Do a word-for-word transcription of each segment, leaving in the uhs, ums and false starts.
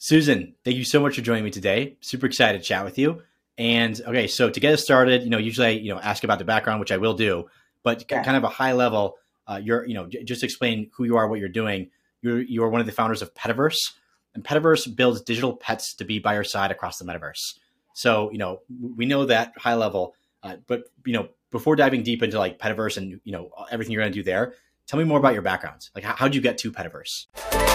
Susan, thank you so much for joining me today. Super excited to chat with you. And okay, so to get us started, you know, usually I, you know, ask about the background, which I will do, but Yeah. kind of a high level, uh, you're, you know, j- just explain who you are, what you're doing. You're, you're one of the founders of Petaverse, and Petaverse builds digital pets to be by your side across the metaverse. So, you know, we know that high level, uh, but, you know, before diving deep into like Petaverse and, you know, everything you're going to do there, tell me more about your background. Like, how, how'd you get to Petaverse?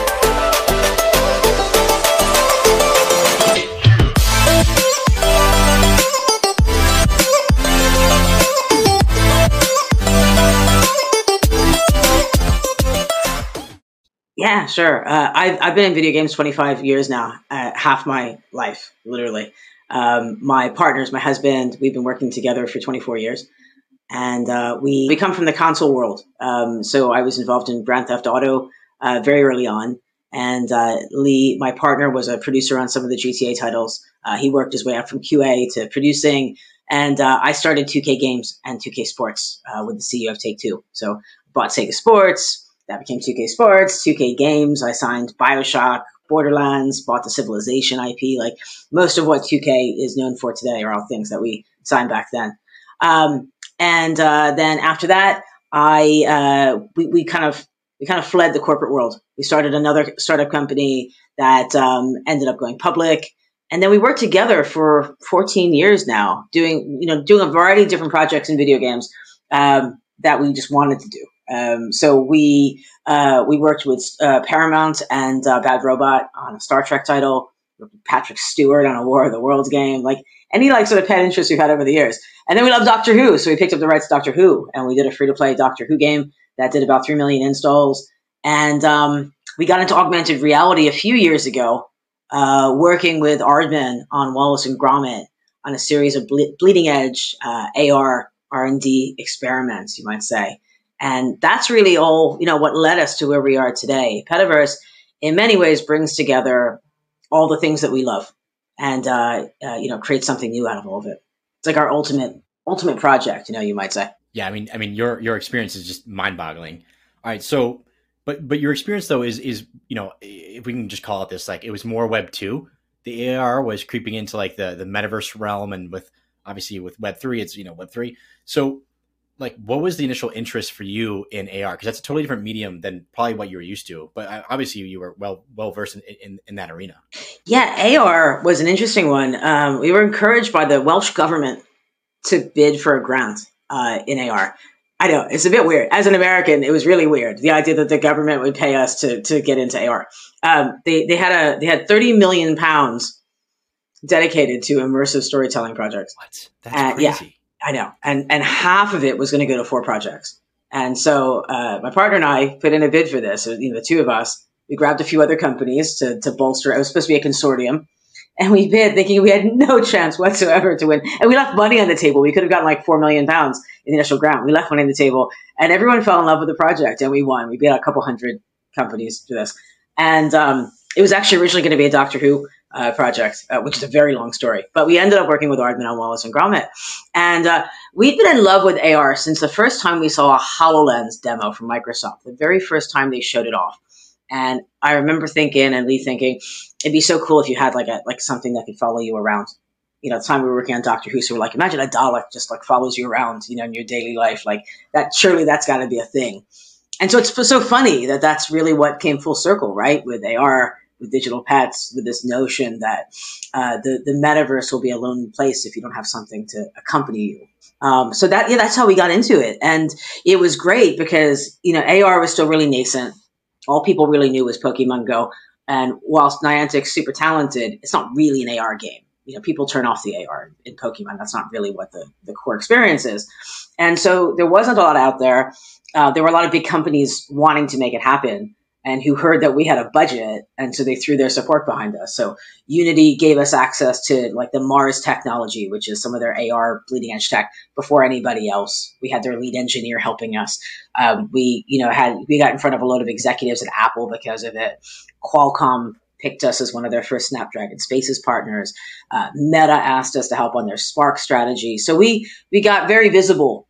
Yeah, sure. Uh, I've, I've been in video games twenty-five years now, uh, half my life, literally. Um, my partners, my husband, we've been working together for twenty-four years. And uh, we, we come from the console world. Um, so I was involved in Grand Theft Auto uh, very early on. And uh, Lee, my partner, was a producer on some of the G T A titles. Uh, he worked his way up from Q A to producing. And uh, I started two K Games and two K Sports uh, with the C E O of Take-Two. So bought Sega Sports. That became two K Sports, two K Games. I signed BioShock, Borderlands, bought the Civilization I P. Like most of what two K is known for today are all things that we signed back then. Um, and uh, then after that, I uh, we, we kind of we kind of fled the corporate world. We started another startup company that um, ended up going public, and then we worked together for fourteen years now, doing you know doing a variety of different projects in video games um, that we just wanted to do. Um, so we uh, we worked with uh, Paramount and uh, Bad Robot on a Star Trek title, Patrick Stewart on a War of the Worlds game, like any like sort of pet interest we've had over the years. And then we love Doctor Who, so we picked up the rights to Doctor Who, and we did a free-to-play Doctor Who game that did about three million installs. And um, we got into augmented reality a few years ago, uh, working with Aardman on Wallace and Gromit on a series of ble- bleeding-edge uh, A R R and D experiments, you might say. And that's really all, you know, what led us to where we are today. Petaverse, in many ways, brings together all the things that we love and, uh, uh, you know, creates something new out of all of it. It's like our ultimate, ultimate project, you know, you might say. Yeah, I mean, I mean, your your experience is just mind-boggling. All right, so, but but your experience though is is you know, if we can just call it this, like it was more Web two. The A R was creeping into like the the metaverse realm, and with obviously with Web three, it's you know Web three. So, like, what was the initial interest for you in A R? Because that's a totally different medium than probably what you were used to. But uh, obviously, you were well well versed in, in in that arena. Yeah, A R was an interesting one. Um, we were encouraged by the Welsh government to bid for a grant uh, in A R. I know, it's a bit weird. As an American, it was really weird. The idea that the government would pay us to to get into A R. Um, they they had a they had thirty million pounds dedicated to immersive storytelling projects. What? That's uh, crazy. Yeah, I know. And and half of it was going to go to four projects. And so uh, my partner and I put in a bid for this. You know, the two of us. We grabbed a few other companies to to bolster. It was supposed to be a consortium. And we bid thinking we had no chance whatsoever to win. And we left money on the table. We could have gotten like four million pounds in the initial grant. We left money on the table and everyone fell in love with the project and we won. We beat out a couple hundred companies to this. And um, it was actually originally going to be a Doctor Who uh, project, uh, which is a very long story. But we ended up working with Aardman on Wallace and Gromit. And uh, we've been in love with A R since the first time we saw a HoloLens demo from Microsoft, the very first time they showed it off. And I remember thinking and Lee thinking, it'd be so cool if you had like a like something that could follow you around. You know, at the time we were working on Doctor Who, so we're like, imagine a Dalek just like follows you around, you know, in your daily life. Like that, surely that's got to be a thing. And so it's so funny that that's really what came full circle, right? With A R, with digital pets, with this notion that uh, the the metaverse will be a lonely place if you don't have something to accompany you. Um, so that yeah, that's how we got into it, and it was great because you know A R was still really nascent. All people really knew was Pokemon Go. And whilst Niantic's super talented, it's not really an A R game. You know, people turn off the A R in Pokemon. That's not really what the, the core experience is. And so there wasn't a lot out there. Uh, there were a lot of big companies wanting to make it happen and who heard that we had a budget. And so they threw their support behind us. So Unity gave us access to like the Mars technology, which is some of their A R bleeding edge tech before anybody else. We had their lead engineer helping us. Um, we, you know, had, we got in front of a load of executives at Apple because of it. Qualcomm picked us as one of their first Snapdragon Spaces partners. Uh, Meta asked us to help on their Spark strategy. So we, we got very visible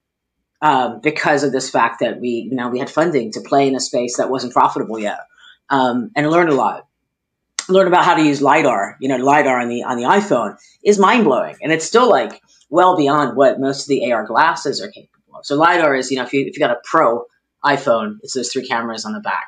Um, because of this fact that we, you know, we had funding to play in a space that wasn't profitable yet, um, and learned a lot. learn about how to use LiDAR, you know, LiDAR on the on the iPhone is mind blowing, and it's still like well beyond what most of the A R glasses are capable of. So LiDAR is, you know, if you if you got a Pro iPhone, it's those three cameras on the back,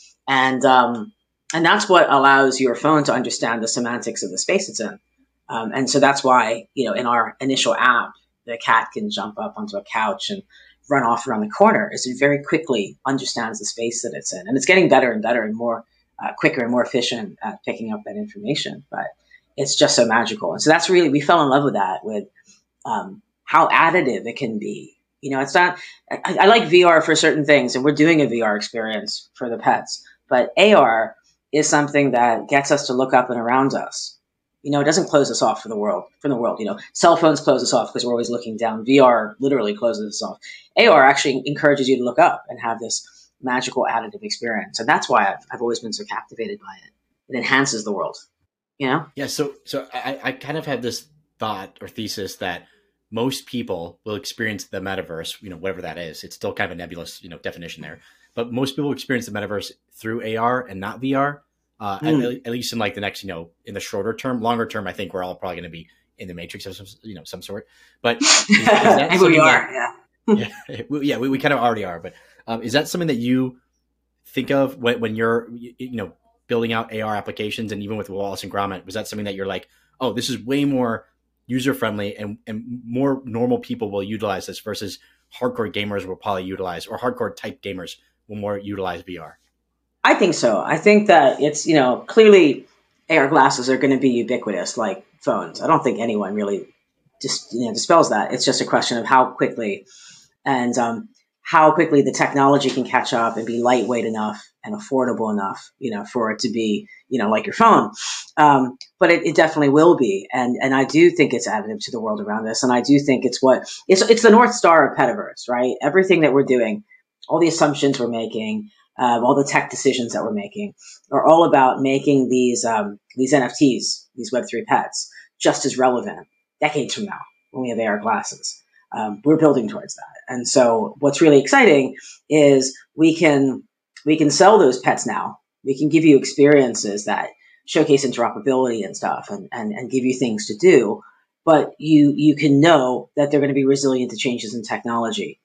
and um, and that's what allows your phone to understand the semantics of the space it's in, um, and so that's why, you know, in our initial app, the cat can jump up onto a couch and run off around the corner, as it very quickly understands the space that it's in, and it's getting better and better and more. Uh, quicker and more efficient at picking up that information, but it's just so magical. And so that's really, we fell in love with that, with um, how additive it can be. You know, it's not, I, I like V R for certain things, and we're doing a V R experience for the pets, but A R is something that gets us to look up and around us. You know, it doesn't close us off for the world, from the world. You know, cell phones close us off because we're always looking down. V R literally closes us off. A R actually encourages you to look up and have this magical additive experience. And that's why I've, I've always been so captivated by it. It enhances the world, you know? Yeah. So, so I, I kind of had this thought or thesis that most people will experience the metaverse, you know, whatever that is. It's still kind of a nebulous, you know, definition there, but most people experience the metaverse through A R and not V R, uh, mm. at, at least in like the next, you know, in the shorter term. Longer term, I think we're all probably going to be in the Matrix of some, you know, some sort. But is, is that we are, that, yeah. yeah, we, yeah, we, we kind of already are, but Um, is that something that you think of when, when you're, you know, building out A R applications, and even with Wallace and Gromit, was that something that you're like, oh, this is way more user friendly and, and more normal people will utilize this versus hardcore gamers will probably utilize, or hardcore type gamers will more utilize V R? I think so. I think that it's, you know, clearly A R glasses are going to be ubiquitous like phones. I don't think anyone really just, you know, dispels that. It's just a question of how quickly and, um, how quickly the technology can catch up and be lightweight enough and affordable enough, you know, for it to be, you know, like your phone. Um, but it, it definitely will be. And, and I do think it's additive to the world around us. And I do think it's what it's, it's the North Star of Petaverse, right? Everything that we're doing, all the assumptions we're making, um, all the tech decisions that we're making are all about making these, um, these N F Ts, these Web three pets, just as relevant decades from now when we have A R glasses. Um, we're building towards that. And so what's really exciting is we can, we can sell those pets now. We can give you experiences that showcase interoperability and stuff, and, and, and give you things to do, but you, you can know that they're going to be resilient to changes in technology,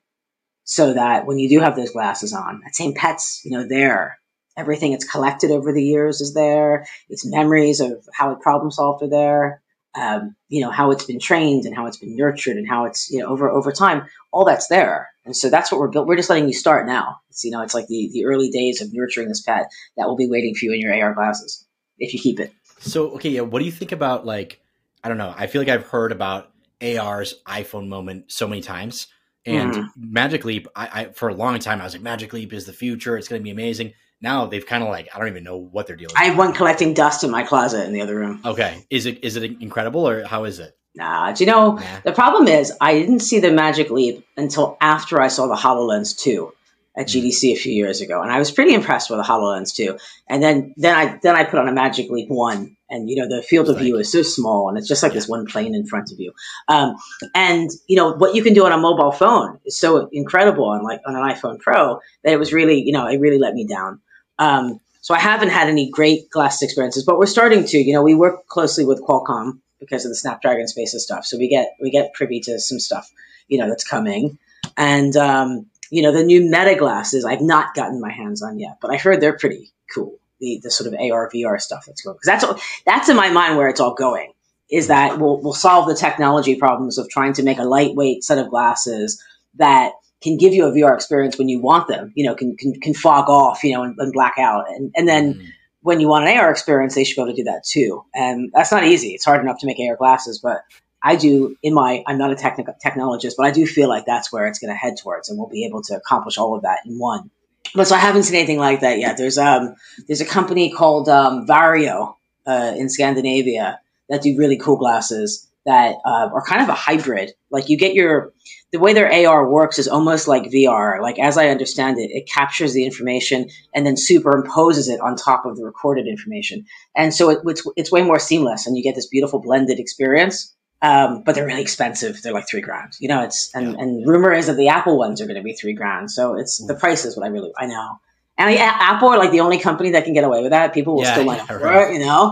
so that when you do have those glasses on, that same pet's, you know, there, everything it's collected over the years is there. Its memories of how it problem solved are there. Um, you know, how it's been trained and how it's been nurtured and how it's, you know, over, over time, all that's there. And so that's what we're built. We're just letting you start now. It's, you know, it's like the, the early days of nurturing this pet that will be waiting for you in your A R glasses if you keep it. So, okay. Yeah. What do you think about, like, I don't know. I feel like I've heard about A R's iPhone moment so many times, and mm. Magic Leap, I, I, for a long time, I was like, Magic Leap is the future. It's going to be amazing. Now they've kind of like, I don't even know what they're dealing with. I have one collecting dust in my closet in the other room. Okay. Is it is it incredible, or how is it? Nah, do you know, nah. The problem is I didn't see the Magic Leap until after I saw the HoloLens two at G D C a few years ago. And I was pretty impressed with the HoloLens two. And then, then I then I put on a Magic Leap one, and, you know, the field of like, view is so small, and it's just like yeah. this one plane in front of you. Um, and, you know, what you can do on a mobile phone is so incredible on like on an iPhone Pro that it was really, you know, it really let me down. Um, so I haven't had any great glasses experiences, but we're starting to. You know, we work closely with Qualcomm because of the Snapdragon Spaces stuff. So we get we get privy to some stuff, you know, that's coming. And, um, you know, the new Meta glasses I've not gotten my hands on yet, but I heard they're pretty cool. The the sort of A R, V R stuff that's going. Because that's, that's in my mind where it's all going, is that we'll, we'll solve the technology problems of trying to make a lightweight set of glasses that can give you a V R experience when you want them, you know, can can, can fog off, you know, and, and black out. And, and then mm. when you want an A R experience, they should be able to do that too. And that's not easy. It's hard enough to make A R glasses, but I do in my, I'm not a technical technologist, but I do feel like that's where it's going to head towards, and we'll be able to accomplish all of that in one. But so I haven't seen anything like that yet. There's um there's a company called um, Vario uh, in Scandinavia that do really cool glasses that uh, are kind of a hybrid. Like you get your, the way their A R works is almost like V R. Like as I understand it, it captures the information and then superimposes it on top of the recorded information. And so it, it's, it's way more seamless, and you get this beautiful blended experience. Um, but they're really expensive. They're like three grand, you know, it's, and, yeah. and rumor is that the Apple ones are going to be three grand. So it's, the price is what I really, I know. And yeah, Apple are like the only company that can get away with that. People will Yeah, still line up yeah, for right. it, you know?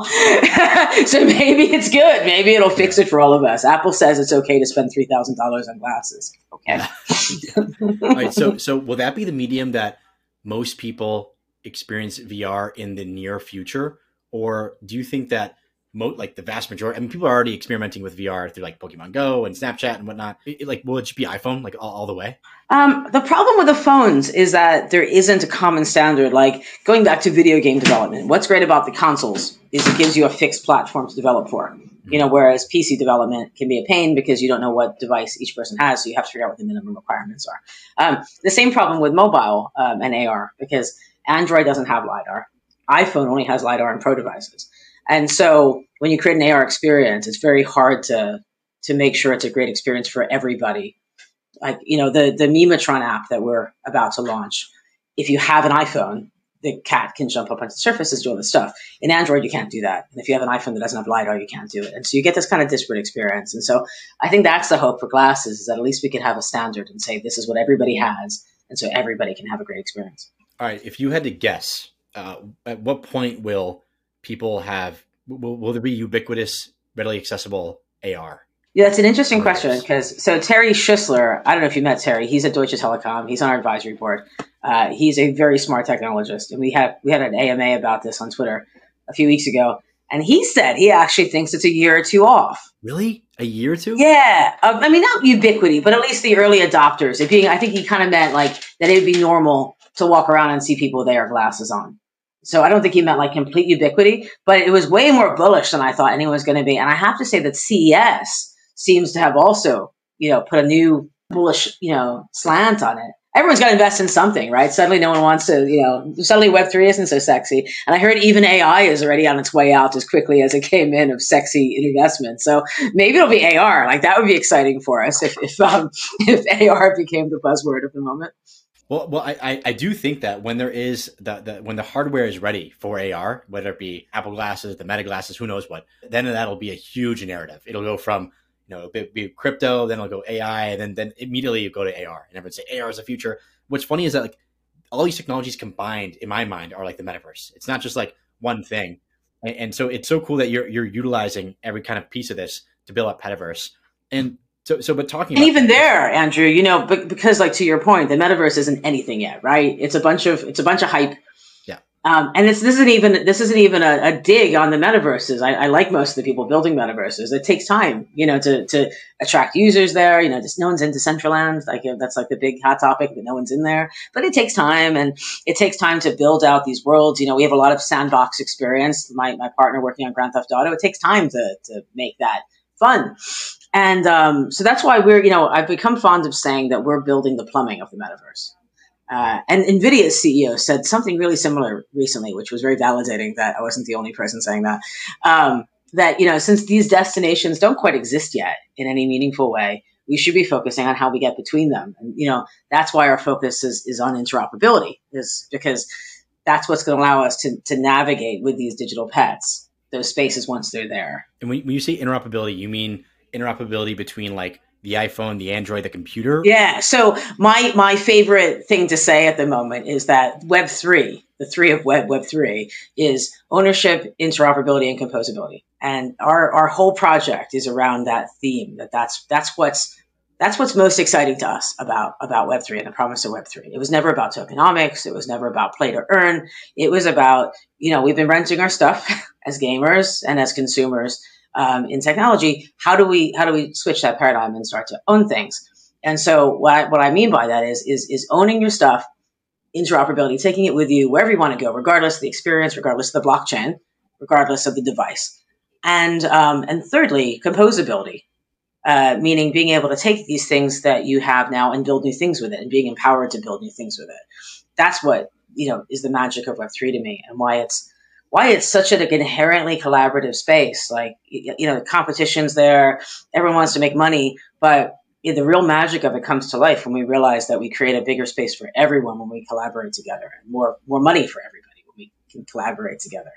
So maybe it's good. Maybe it'll fix Yeah. it for all of us. Apple says it's okay to spend three thousand dollars on glasses. Okay. Yeah. Yeah. All right. So, so will that be the medium that most people experience V R in the near future? Or do you think that mo- like the vast majority, I mean, people are already experimenting with V R through like Pokemon Go and Snapchat and whatnot. It, it, like, will it just be iPhone like all, all the way? Um, the problem with the phones is that there isn't a common standard. Like going back to video game development, what's great about the consoles is it gives you a fixed platform to develop for. You know, whereas P C development can be a pain because you don't know what device each person has, so you have to figure out what the minimum requirements are. Um, the same problem with mobile um, and A R, because Android doesn't have LiDAR. iPhone only has LiDAR and Pro devices. And so when you create an A R experience, it's very hard to to make sure it's a great experience for everybody. Like, you know, the, the Memetron app that we're about to launch, if you have an iPhone, the cat can jump up onto the surfaces, do all this stuff. In Android, you can't do that. And if you have an iPhone that doesn't have LiDAR, you can't do it. And so you get this kind of disparate experience. And so I think that's the hope for glasses, is that at least we could have a standard and say, this is what everybody has. And so everybody can have a great experience. All right. If you had to guess, uh, at what point will people have, will, will there be ubiquitous, readily accessible A R? Yeah, that's an interesting question because so Terry Schisler, I don't know if you met Terry. He's at Deutsche Telekom. He's on our advisory board. Uh, he's a very smart technologist, and we had we had an A M A about this on Twitter a few weeks ago, and he said he actually thinks it's a year or two off. Really, a year or two? Yeah, uh, I mean not ubiquity, but at least the early adopters. It being, I think he kind of meant like that it would be normal to walk around and see people with A R glasses on. So I don't think he meant like complete ubiquity, but it was way more bullish than I thought anyone was going to be. And I have to say that C E S seems to have also, you know, put a new bullish, you know, slant on it. Everyone's got to invest in something, right? Suddenly no one wants to, you know, suddenly Web three isn't so sexy. And I heard even A I is already on its way out as quickly as it came in of sexy investment. So maybe it'll be A R. Like that would be exciting for us if, if, um, if A R became the buzzword of the moment. Well, well, I, I do think that when there is the, the when the hardware is ready for A R, whether it be Apple glasses, the Meta glasses, who knows what, then that'll be a huge narrative. It'll go from, you know, it'll be crypto, then it'll go A I, and then then immediately you go to A R, and everyone say A R is the future. What's funny is that like all these technologies combined, in my mind, are like the metaverse. It's not just like one thing, and, and so it's so cool that you're you're utilizing every kind of piece of this to build up Petaverse. And So, so, but talking and about even that, there, Andrew, you know, because like to your point, the metaverse isn't anything yet, right? It's a bunch of it's a bunch of hype. Yeah. Um, and it's this isn't even this isn't even a, a dig on the metaverses. I, I like most of the people building metaverses. It takes time, you know, to to attract users there. You know, just no one's into Decentraland. Like that's like the big hot topic, but no one's in there. But it takes time, and it takes time to build out these worlds. You know, we have a lot of sandbox experience. My my partner working on Grand Theft Auto. It takes time to to make that fun. And um, so that's why we're, you know, I've become fond of saying that we're building the plumbing of the metaverse. Uh, and NVIDIA's C E O said something really similar recently, which was very validating that I wasn't the only person saying that. Um, that, you know, since these destinations don't quite exist yet in any meaningful way, we should be focusing on how we get between them. And, you know, that's why our focus is, is on interoperability, is because that's what's going to allow us to, to navigate with these digital pets, those spaces once they're there. And when, when you say interoperability, you mean interoperability between like the iPhone, the Android, the computer? Yeah. So my my favorite thing to say at the moment is that Web three, the three of Web, Web three, is ownership, interoperability, and composability. And our our whole project is around that theme. That that's that's what's that's what's most exciting to us about about Web three and the promise of Web three. It was never about tokenomics. It was never about play to earn. It was about, you know, we've been renting our stuff as gamers and as consumers. Um, in technology, how do we how do we switch that paradigm and start to own things? And so what I, what I mean by that is is is owning your stuff, interoperability, taking it with you wherever you want to go, regardless of the experience, regardless of the blockchain, regardless of the device, and um, and thirdly, composability, uh, meaning being able to take these things that you have now and build new things with it, and being empowered to build new things with it. That's what, you know, is the magic of Web three to me, and why it's. Why it's such an inherently collaborative space. Like, you know, competition's there, everyone wants to make money, but the real magic of it comes to life when we realize that we create a bigger space for everyone when we collaborate together, and more more money for everybody when we can collaborate together.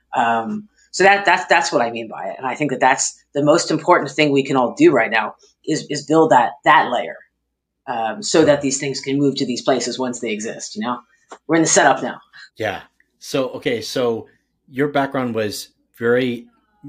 Um, so that that's that's what I mean by it, and I think that that's the most important thing we can all do right now is is build that that layer, um, so that these things can move to these places once they exist. You know. we're in the setup now. Yeah. So, okay. So your background was very,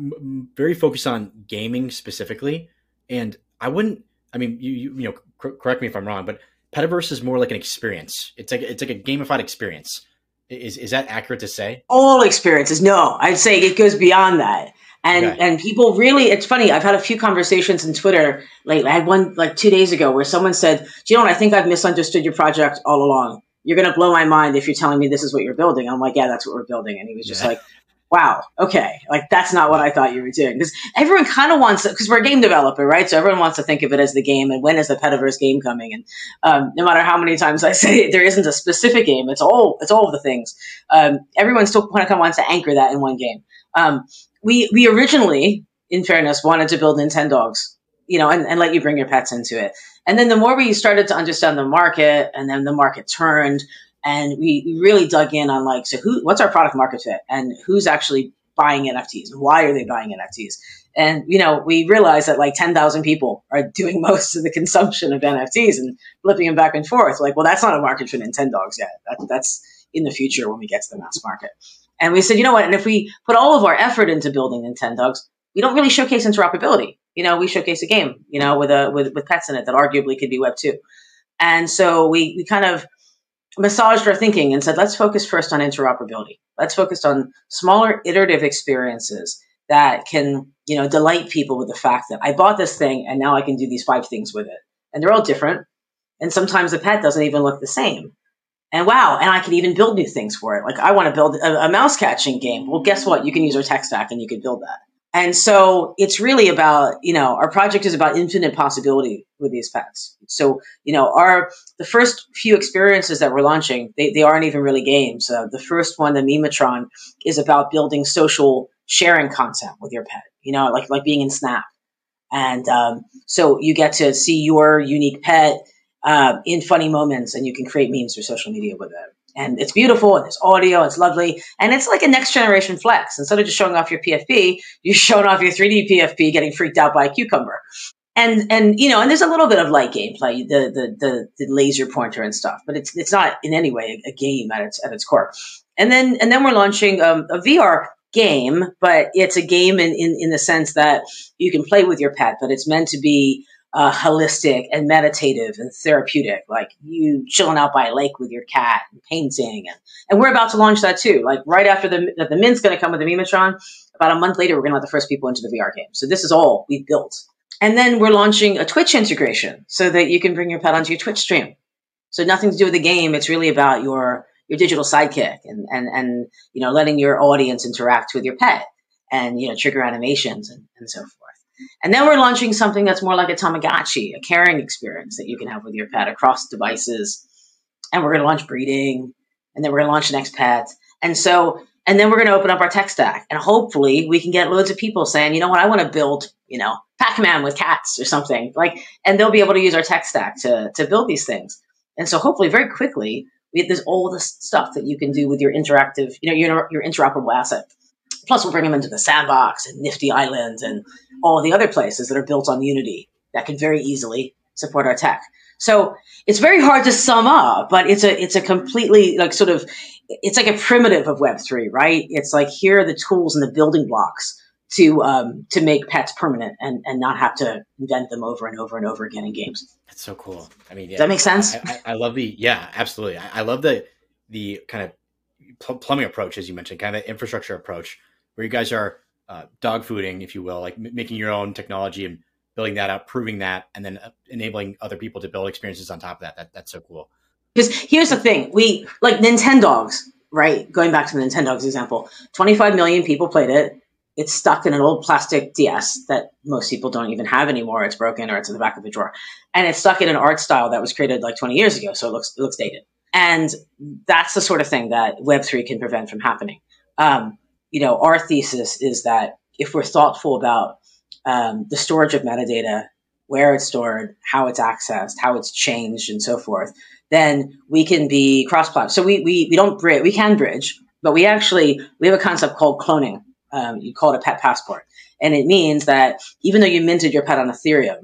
very focused on gaming specifically. And I wouldn't, I mean, you, you, you know, cor- correct me if I'm wrong, but Petaverse is more like an experience. It's like, it's like a gamified experience. Is, is that accurate to say? All experiences. No, I'd say it goes beyond that. And okay. and people really, it's funny. I've had a few conversations in Twitter lately. I had one like two days ago where someone said, "Do you know what? I think I've misunderstood your project all along. You're going to blow my mind if you're telling me this is what you're building." I'm like, "Yeah, that's what we're building." And he was just yeah. like, "Wow, okay, like that's not what I thought you were doing." Because everyone kind of wants, because we're a game developer, right? So everyone wants to think of it as the game, and when is the Petaverse game coming? And um, no matter how many times I say it, there isn't a specific game. It's all it's all of the things. Um, everyone still kind of wants to anchor that in one game. Um, we we originally, in fairness, wanted to build Nintendogs, you know, and, and let you bring your pets into it. And then the more we started to understand the market, and then the market turned. And we really dug in on like, so who, what's our product market fit, and who's actually buying N F Ts, and why are they buying N F Ts? And, you know, we realized that like ten thousand people are doing most of the consumption of N F Ts and flipping them back and forth. Like, well, that's not a market for Nintendogs yet. That, that's in the future when we get to the mass market. And we said, you know what? And if we put all of our effort into building Nintendogs, we don't really showcase interoperability. You know, we showcase a game, you know, with a, with, with pets in it that arguably could be Web two. And so we, we kind of massaged our thinking and said, let's focus first on interoperability. Let's focus on smaller iterative experiences that can, you know, delight people with the fact that I bought this thing and now I can do these five things with it. And they're all different. And sometimes the pet doesn't even look the same. And wow, and I can even build new things for it. Like I want to build a, a mouse catching game. Well, guess what? You can use our tech stack and you can build that. And so it's really about, you know, our project is about infinite possibility with these pets. So, you know, our, the first few experiences that we're launching, they, they aren't even really games. Uh, the first one, the Memetron, is about building social sharing content with your pet, you know, like, like being in Snap. And um, so you get to see your unique pet uh, in funny moments, and you can create memes through social media with it. And it's beautiful, and there's audio, it's lovely, and it's like a next generation flex. Instead of just showing off your P F P, you're showing off your three D P F P getting freaked out by a cucumber. And and you know, and there's a little bit of light gameplay, the the the, the laser pointer and stuff, but it's it's not in any way a, a game at its at its core. And then and then we're launching um, a V R game, but it's a game in, in in the sense that you can play with your pet, but it's meant to be Uh, holistic and meditative and therapeutic, like you chilling out by a lake with your cat and painting. And, and we're about to launch that too. Like right after the, the Mint's going to come with the Memetron, about a month later, we're going to let the first people into the V R game. So this is all we've built. And then we're launching a Twitch integration so that you can bring your pet onto your Twitch stream. So nothing to do with the game. It's really about your, your digital sidekick and, and, and, you know, letting your audience interact with your pet and, you know, trigger animations and, and so forth. And then we're launching something that's more like a Tamagotchi, a caring experience that you can have with your pet across devices. And we're going to launch breeding, and then we're going to launch the next pet. And so, and then we're going to open up our tech stack. And hopefully we can get loads of people saying, you know what, I want to build, you know, Pac-Man with cats or something. Like, and they'll be able to use our tech stack to, to build these things. And so hopefully very quickly, we have this all this stuff that you can do with your interactive, you know, your, your interoperable asset. Plus, we'll bring them into the Sandbox and Nifty Island and all the other places that are built on Unity that can very easily support our tech. So it's very hard to sum up, but it's a it's a completely like sort of it's like a primitive of Web three, right? It's like here are the tools and the building blocks to um, to make pets permanent and, and not have to invent them over and over and over again in games. That's so cool. I mean, yeah, does that make sense? I, I, I love the yeah, absolutely. I, I love the the kind of pl- plumbing approach, as you mentioned, kind of the infrastructure approach, where you guys are uh, dog fooding, if you will, like m- making your own technology and building that up, proving that, and then uh, enabling other people to build experiences on top of that. that that's so cool. Because here's the thing, we like Nintendogs, right? Going back to the Nintendogs example, twenty-five million people played it. It's stuck in an old plastic D S that most people don't even have anymore. It's broken or it's in the back of the drawer. And it's stuck in an art style that was created like twenty years ago. So it looks, it looks dated. And that's the sort of thing that Web three can prevent from happening. Um, you know, our thesis is that if we're thoughtful about um, the storage of metadata, where it's stored, how it's accessed, how it's changed, and so forth, then we can be cross-platform. So we we we don't bridge, we can bridge, but we actually we have a concept called cloning. Um, you call it a pet passport, and it means that even though you minted your pet on Ethereum,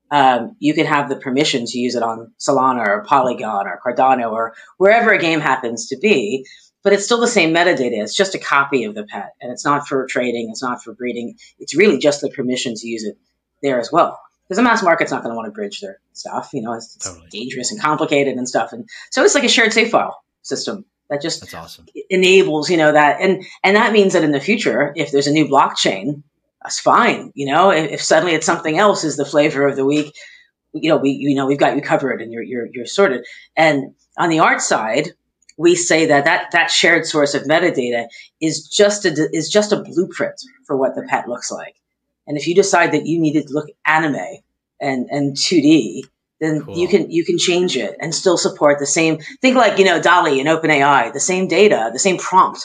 Um, you can have the permission to use it on Solana or Polygon or Cardano or wherever a game happens to be, but it's still the same metadata. It's just a copy of the pet, and it's not for trading. It's not for breeding. It's really just the permission to use it there as well. Because the mass market's not going to want to bridge their stuff. You know, it's, it's totally. dangerous and complicated and stuff. And so it's like a shared save file system that just That's awesome. enables, you know, that. And, and that means that in the future, if there's a new blockchain, that's fine. You know, if, if suddenly it's something else is the flavor of the week, you know, we, you know, we've got you covered and you're, you're, you're sorted. And on the art side, we say that, that that shared source of metadata is just a, is just a blueprint for what the pet looks like. And if you decide that you needed to look anime and, and two D, then cool. you can you can change it and still support the same. Think like, you know, DALL-E and OpenAI, the same data, the same prompt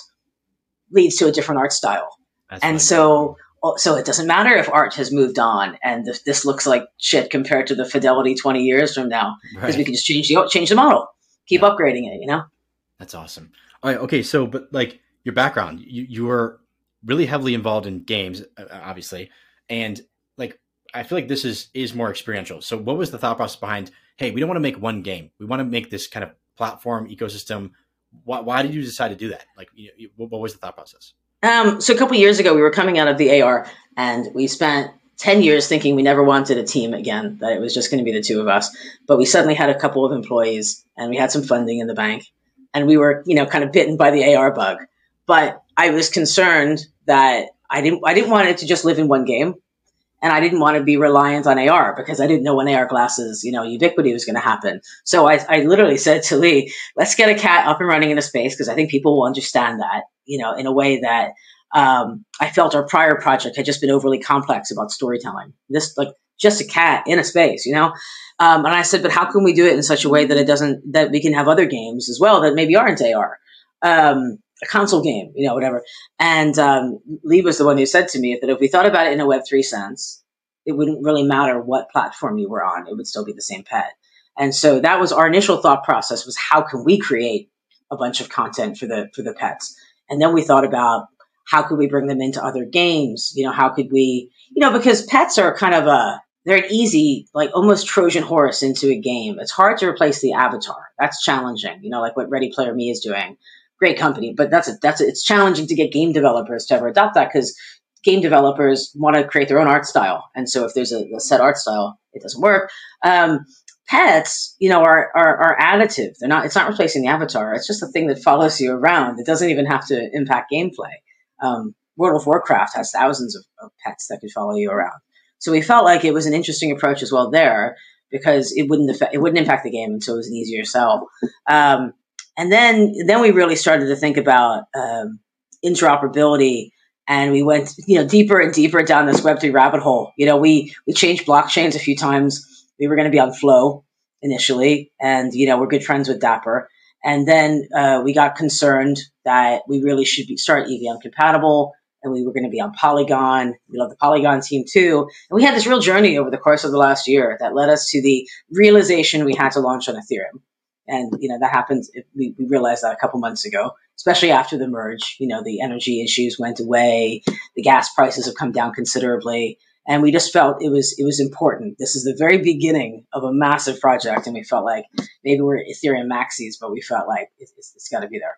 leads to a different art style. That's and so so it doesn't matter if art has moved on and this, this looks like shit compared to the Fidelity twenty years from now, because right. we can just change the change the model, keep yeah. upgrading it. You know, that's awesome. All right, okay, so but like your background, you you were really heavily involved in games, obviously. And like, I feel like this is, is more experiential. So what was the thought process behind, hey, we don't want to make one game. We want to make this kind of platform ecosystem. Why, why did you decide to do that? Like, you know, what was the thought process? Um, so a couple of years ago, we were coming out of the A R and we spent ten years thinking we never wanted a team again, that it was just going to be the two of us. But we suddenly had a couple of employees and we had some funding in the bank and we were, you know, kind of bitten by the A R bug. But I was concerned that I didn't, I didn't want it to just live in one game. And I didn't want to be reliant on A R because I didn't know when A R glasses, you know, ubiquity was going to happen. So I, I literally said to Lee, let's get a cat up and running in a space because I think people will understand that, you know, in a way that um, I felt our prior project had just been overly complex about storytelling. This, like, just a cat in a space, you know? Um, and I said, but how can we do it in such a way that it doesn't, that we can have other games as well that maybe aren't A R? Um, a console game, you know, whatever. And um, Lee was the one who said to me that if we thought about it in a Web three sense, it wouldn't really matter what platform you were on. It would still be the same pet. And so that was our initial thought process, was how can we create a bunch of content for the for the pets? And then we thought about how could we bring them into other games? You know, how could we, you know, because pets are kind of a, they're an easy, like almost Trojan horse into a game. It's hard to replace the avatar. That's challenging, you know, like what Ready Player Me is doing. Great company, but that's a, that's a, it's challenging to get game developers to ever adopt that because game developers want to create their own art style, and so if there's a, a set art style, it doesn't work. Um, pets, you know, are, are are additive. They're not. It's not replacing the avatar. It's just a thing that follows you around. It doesn't even have to impact gameplay. Um, World of Warcraft has thousands of, of pets that could follow you around. So we felt like it was an interesting approach as well there because it wouldn't affect, it wouldn't impact the game, and so it was an easier sell. Um, And then, then we really started to think about um, interoperability, and we went, you know, deeper and deeper down this Web three rabbit hole. You know, we we changed blockchains a few times. We were going to be on Flow initially, and you know, we're good friends with Dapper. And then uh, we got concerned that we really should be, start E V M compatible, and we were going to be on Polygon. We love the Polygon team too, and we had this real journey over the course of the last year that led us to the realization we had to launch on Ethereum. And, you know, that happened, we, we realized that a couple months ago, especially after the merge. You know, the energy issues went away, the gas prices have come down considerably, and we just felt it was it was important. This is the very beginning of a massive project, and we felt like maybe we're Ethereum maxis, but we felt like it's, it's, it's got to be there.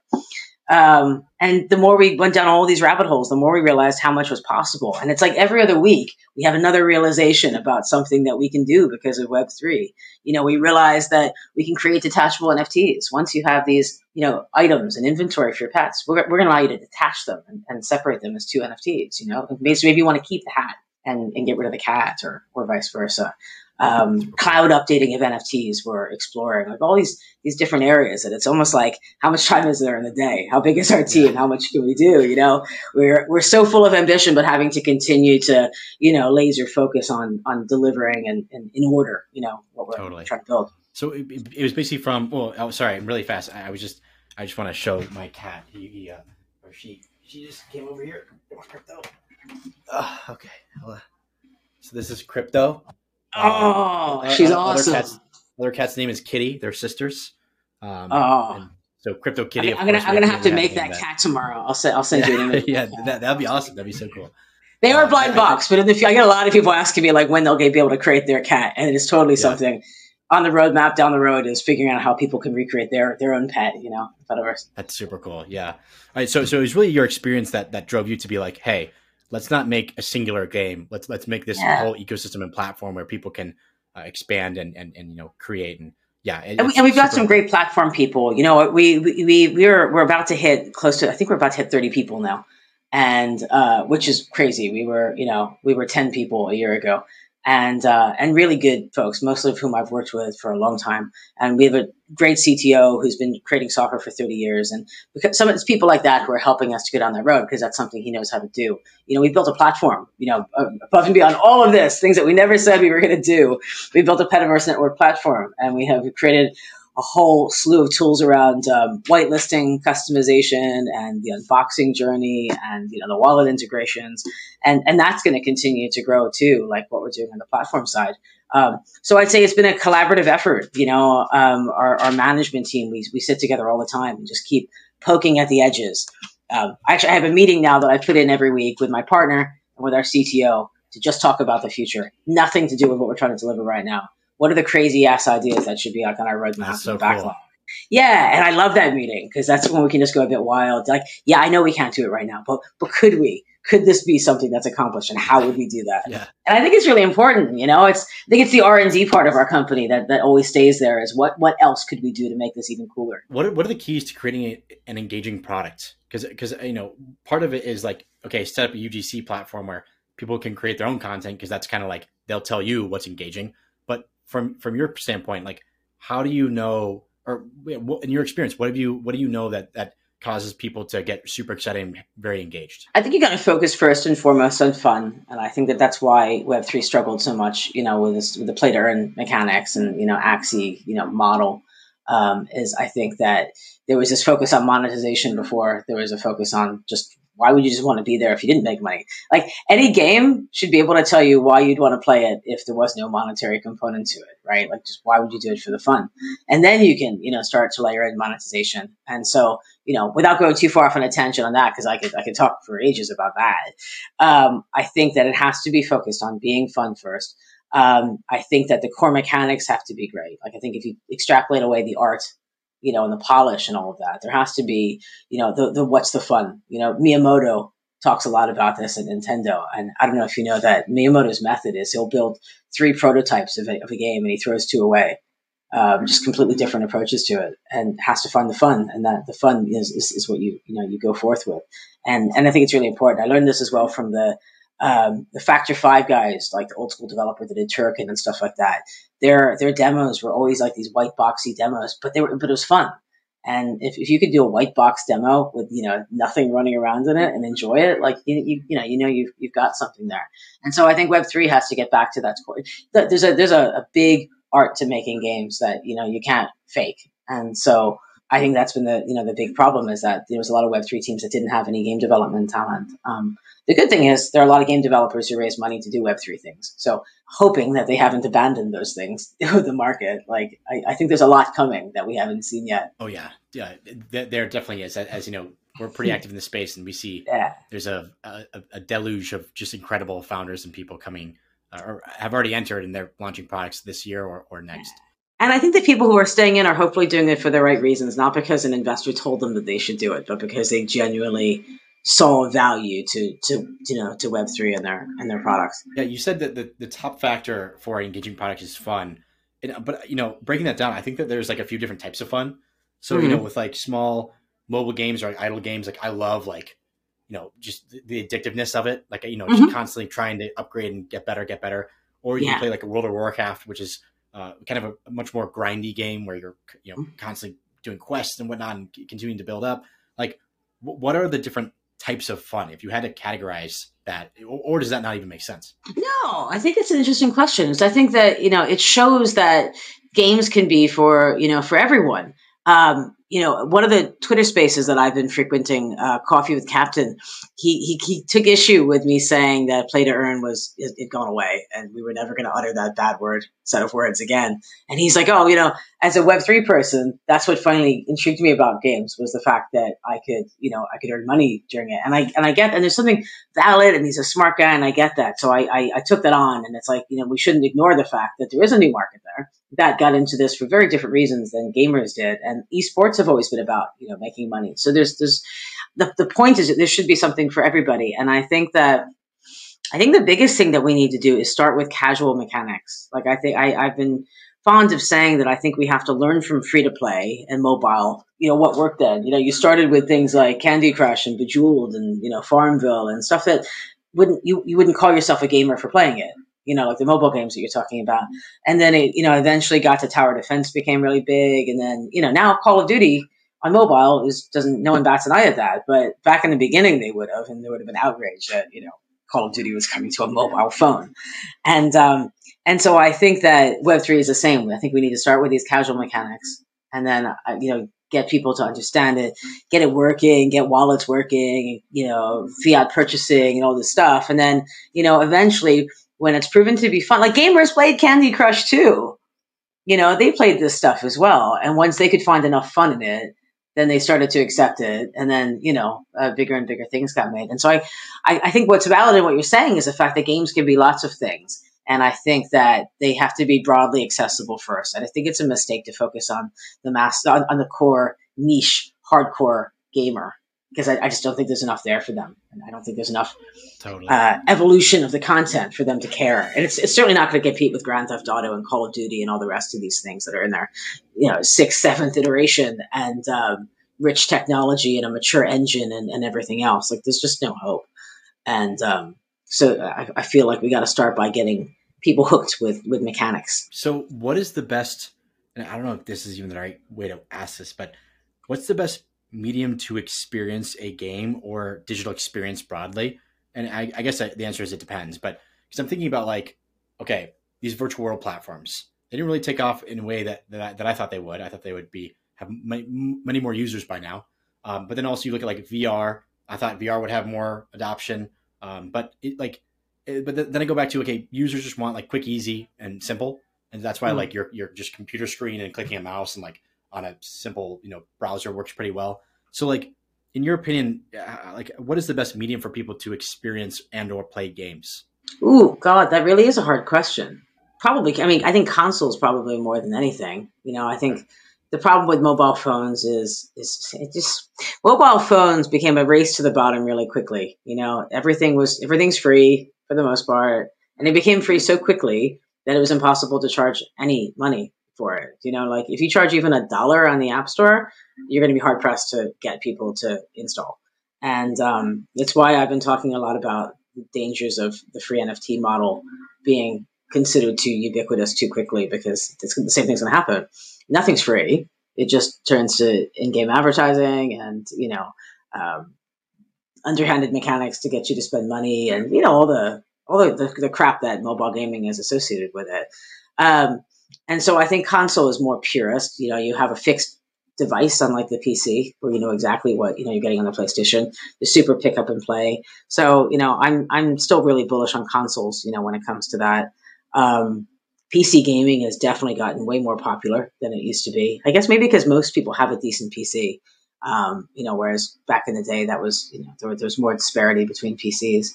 Um, and the more we went down all these rabbit holes, the more we realized how much was possible. And it's like every other week, we have another realization about something that we can do because of Web three. You know, we realized that we can create detachable N F Ts. Once you have these, you know, items and inventory for your pets, we're, we're going to allow you to detach them and, and separate them as two N F Ts, you know. Maybe, maybe you want to keep the hat and, and get rid of the cat, or, or vice versa. Um, cloud updating of N F Ts we're exploring, like all these these different areas. And it's almost like, how much time is there in the day? How big is our team? Yeah. How much can we do? You know, we're we're so full of ambition, but having to continue to, you know, laser focus on on delivering and, and in order, you know, what we're totally. trying to build. So it, it was basically from. Well, oh, sorry, I'm really fast. I, I was just I just want to show my cat. He, he uh, or she she just came over here. Crypto. Oh, okay. So this is Crypto. Oh, uh, she's uh, awesome. Other cat's, other cat's name is Kitty. They're sisters. Um, oh, and so Crypto Kitty. I'm, I'm gonna, I'm gonna have to make that cat tomorrow. I'll send, I'll send yeah, you an image. Yeah, that that'd be awesome. That'd be so cool. They are Um, blind I, I, box, but in the, I get a lot of people asking me like when they'll be able to create their cat, and it is totally yeah, something on the roadmap down the road is figuring out how people can recreate their their own pet, you know, metaverse. that's super cool. Yeah. All right. So so it was really your experience that that drove you to be like, hey, let's not make a singular game. Let's let's make this Yeah. whole ecosystem and platform where people can uh, expand and, and and you know create and yeah, it, And, we, it's and we've got super some important. great platform people. You know, we we we we're we're about to hit close to. I think we're about to hit thirty people now, and uh, which is crazy. We were you know we were ten people a year ago, and uh, and really good folks, most of whom I've worked with for a long time. And we have a great C T O who's been creating software for thirty years, and because some of it's people like that who are helping us to go down that road because that's something he knows how to do. You know, we built a platform. You know, above and beyond all of this, things that we never said we were going to do. We built a Petaverse Network platform, and we have created a whole slew of tools around um, whitelisting, customization, and the unboxing journey, and you know the wallet integrations, and and that's going to continue to grow too, like what we're doing on the platform side. Um, so I'd say it's been a collaborative effort. You know, um, our, our management team, we we sit together all the time and just keep poking at the edges. Um, actually, I have a meeting now that I put in every week with my partner and with our C T O to just talk about the future. Nothing to do with what we're trying to deliver right now. What are the crazy ass ideas that should be like on our roadmap That's and so the backlog? cool. Yeah, and I love that meeting because that's when we can just go a bit wild. Like, yeah, I know we can't do it right now, but but could we? Could this be something that's accomplished, and how would we do that? Yeah. And I think it's really important. You know, it's I think it's the R and D part of our company that that always stays there. Is what what else could we do to make this even cooler? What are, what are the keys to creating a, an engaging product? Because because you know part of it is like, okay, set up a U G C platform where people can create their own content because that's kind of like they'll tell you what's engaging. But from from your standpoint, like how do you know, or in your experience, what have you what do you know that that causes people to get super excited and very engaged? I think you got to focus first and foremost on fun, and I think that that's why Web three struggled so much. You know, with this, with the play to earn mechanics and you know Axie, you know model. Um, is I think that there was this focus on monetization before there was a focus on just why would you just want to be there if you didn't make money? Like any game should be able to tell you why you'd want to play it if there was no monetary component to it, right? Like just why would you do it for the fun? And then you can, you know, start to layer in monetization. And so, you know, without going too far off on a tangent on that, because I could I could talk for ages about that. Um, I think that it has to be focused on being fun first. Um, I think that the core mechanics have to be great. Like I think if you extrapolate away the art, you know, and the polish and all of that, there has to be, you know, the, the what's the fun? You know, Miyamoto talks a lot about this at Nintendo, and I don't know if you know that Miyamoto's method is he'll build three prototypes of a, of a game and he throws two away, um, just completely different approaches to it, and has to find the fun, and that the fun is, is is what you you know you go forth with, and and I think it's really important. I learned this as well from the um, the Factor Five guys, like the old school developer that did Turrican and stuff like that. Their their demos were always like these white boxy demos, but they were but it was fun. And if, if you could do a white box demo with you know nothing running around in it and enjoy it, like you you, you know you know you've you've got something there. And so I think Web three has to get back to that core. There's a there's a, a big art to making games that you know you can't fake, and so I think that's been the you know the big problem is that there was a lot of Web three teams that didn't have any game development talent. Um, the good thing is there are a lot of game developers who raise money to do Web three things. So hoping that they haven't abandoned those things to the market. Like I, I think there's a lot coming that we haven't seen yet. Oh yeah, yeah, there definitely is. As you know, we're pretty active in the space, and we see yeah. there's a, a a deluge of just incredible founders and people coming uh, or have already entered, and they're launching products this year or, or next. And I think the people who are staying in are hopefully doing it for the right reasons, not because an investor told them that they should do it, but because they genuinely saw value to to you know to Web three and their and their products. Yeah, you said that the, the top factor for an engaging product is fun, and, but you know breaking that down, I think that there's like a few different types of fun. So mm-hmm. you know with like small mobile games or like idle games, like I love like you know just the, the addictiveness of it, like you know just mm-hmm. constantly trying to upgrade and get better, get better. Or you yeah. can play like a World of Warcraft, which is uh, kind of a, a much more grindy game where you're you know mm-hmm. constantly doing quests and whatnot and continuing to build up. Like, w- what are the different types of fun if you had to categorize that, or, or does that not even make sense? No, I think it's an interesting question. So I think that, you know, it shows that games can be for, you know, for everyone. Um, you know, one of the Twitter spaces that I've been frequenting, uh, Coffee with Captain, he, he he took issue with me saying that play to earn was it, it gone away, and we were never going to utter that bad word set of words again. And he's like, oh, you know, as a Web three person, that's what finally intrigued me about games, was the fact that I could, you know, I could earn money during it. And I and I get, and there's something valid, and he's a smart guy, and I get that. So I I, I took that on, and it's like, you know, we shouldn't ignore the fact that there is a new market there that got into this for very different reasons than gamers did. And esports have always been about, you know, making money. So there's, there's the, the point is that there should be something for everybody. And I think that, I think the biggest thing that we need to do is start with casual mechanics. Like I think I, I've been fond of saying that I think we have to learn from free to play and mobile, you know, what worked then. You know, you started with things like Candy Crush and Bejeweled and, you know, Farmville and stuff that wouldn't, you, you wouldn't call yourself a gamer for playing it. You know, like the mobile games that you're talking about. And then it, you know, eventually got to tower defense, became really big. And then, you know, now Call of Duty on mobile is, doesn't, no one bats an eye at that. But back in the beginning, they would have, and there would have been outrage that, you know, Call of Duty was coming to a mobile phone. And, um, and so I think that Web three is the same. I think we need to start with these casual mechanics and then, uh, you know, get people to understand it, get it working, get wallets working, you know, fiat purchasing and all this stuff. And then, you know, eventually, when it's proven to be fun, like gamers played Candy Crush too. You know, they played this stuff as well. And once they could find enough fun in it, then they started to accept it. And then, you know, uh, bigger and bigger things got made. And so I, I, I think what's valid in what you're saying is the fact that games can be lots of things. And I think that they have to be broadly accessible first. And I think it's a mistake to focus on the mass, on, on the core niche, hardcore gamer, because I, I just don't think there's enough there for them. And I don't think there's enough Totally. uh, evolution of the content for them to care. And it's, it's certainly not going to compete with Grand Theft Auto and Call of Duty and all the rest of these things that are in their, you know, sixth, seventh iteration and um, rich technology and a mature engine and, and everything else. Like, there's just no hope. And um, so I, I feel like we got to start by getting people hooked with, with mechanics. So what is the best, and I don't know if this is even the right way to ask this, but what's the best medium to experience a game or digital experience broadly? And I, I guess the answer is it depends, but because I'm thinking about like, okay, these virtual world platforms, they didn't really take off in a way that, that, I, that I thought they would. I thought they would be, have many, many more users by now. Um, but then also you look at like V R, I thought V R would have more adoption. Um, but it like, it, but then I go back to, okay, users just want like quick, easy and simple. And that's why mm-hmm. like your, your just computer screen and clicking a mouse and like on a simple, you know, browser works pretty well. So like, in your opinion, uh, like what is the best medium for people to experience and or play games? Ooh, God, that really is a hard question. Probably, I mean, I think consoles probably more than anything. You know, I think the problem with mobile phones is, is it just, mobile phones became a race to the bottom really quickly. You know, everything was, everything's free for the most part. And it became free so quickly that it was impossible to charge any money for it. You know, like if you charge even a dollar on the App Store, you're going to be hard pressed to get people to install. And um, it's why I've been talking a lot about the dangers of the free N F T model being considered too ubiquitous too quickly, because it's, the same thing's going to happen. Nothing's free. It just turns to in-game advertising and, you know, um, underhanded mechanics to get you to spend money and, you know, all the all the, the, the crap that mobile gaming is associated with it. Um, and so I think console is more purist. You know, you have a fixed device, unlike the P C, where you know exactly what you know you're getting on the PlayStation. The super pick up and play. So you know, I'm I'm still really bullish on consoles. You know, when it comes to that, um, P C gaming has definitely gotten way more popular than it used to be. I guess maybe because most people have a decent P C. Um, you know, whereas back in the day, that was you know there, there was more disparity between P Cs.